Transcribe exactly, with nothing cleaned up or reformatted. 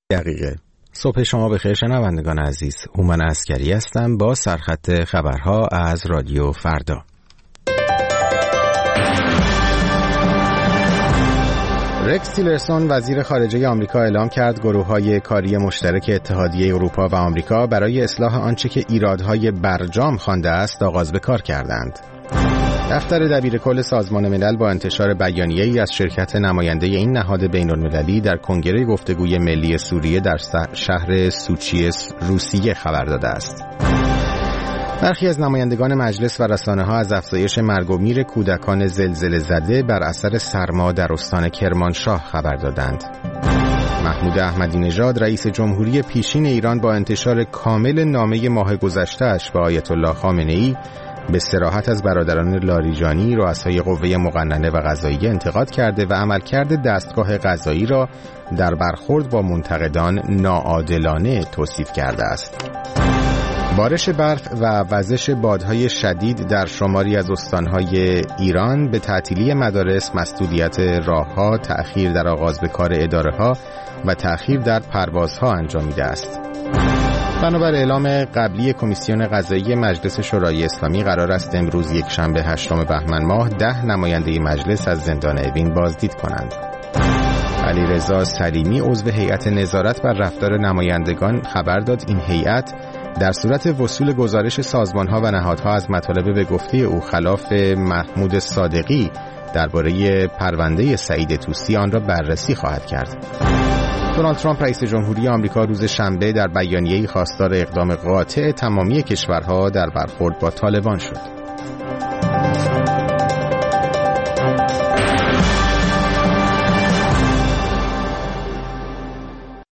دقیقه. صبح شما بخیر شنوندگان عزیز. هومن عسکری هستم با سرخط خبرها از رادیو فردا. رکس تیلرسون وزیر خارجه آمریکا اعلام کرد گروه‌های کاری مشترک اتحادیه اروپا و آمریکا برای اصلاح آنچه که ایرادهای برجام خوانده است آغاز به کار کردند. دفتر دبیرکل سازمان ملل با انتشار بیانیه‌ای از شرکت نماینده این نهاد بین‌المللی در کنگره گفتگوی ملی سوریه در شهر سوچی روسیه خبر داده است. برخی از نمایندگان مجلس و رسانه‌ها از افزایش مرگ و میر کودکان زلزله زده بر اثر سرما در استان کرمانشاه خبر دادند. محمود احمدی نژاد رئیس جمهوری پیشین ایران با انتشار کامل نامه ماه گذشته‌اش به آیت الله خامنه‌ای به صراحت از برادران لاریجانی رؤسای قوه مقننه و قضاییه انتقاد کرده و عملکرد دستگاه قضایی را در برخورد با منتقدان ناعادلانه توصیف کرده است. بارش برف و وزش بادهای شدید در شماری از استانهای ایران به تعطیلی مدارس، مسدودیت راهها، تأخیر در آغاز به کار اداره‌ها و تأخیر در پروازها انجامیده است. بنابر اعلام قبلی کمیسیون قضایی مجلس شورای اسلامی قرار است امروز یک شنبه هشتم بهمن ماه ده نماینده مجلس از زندان اوین بازدید کنند. علیرضا سلیمی عضو هیئت نظارت بر رفتار نمایندگان خبر داد این هیئت در صورت وصول گزارش سازمان‌ها و نهادها از مطالب به گفته او خلاف محمود صادقی درباره پرونده سعید طوسی آن را بررسی خواهد کرد. دونالد ترامپ رئیس جمهوری آمریکا روز شنبه در بیانیه‌ای خواستار اقدام قاطع تمامی کشورها در برخورد با طالبان شد.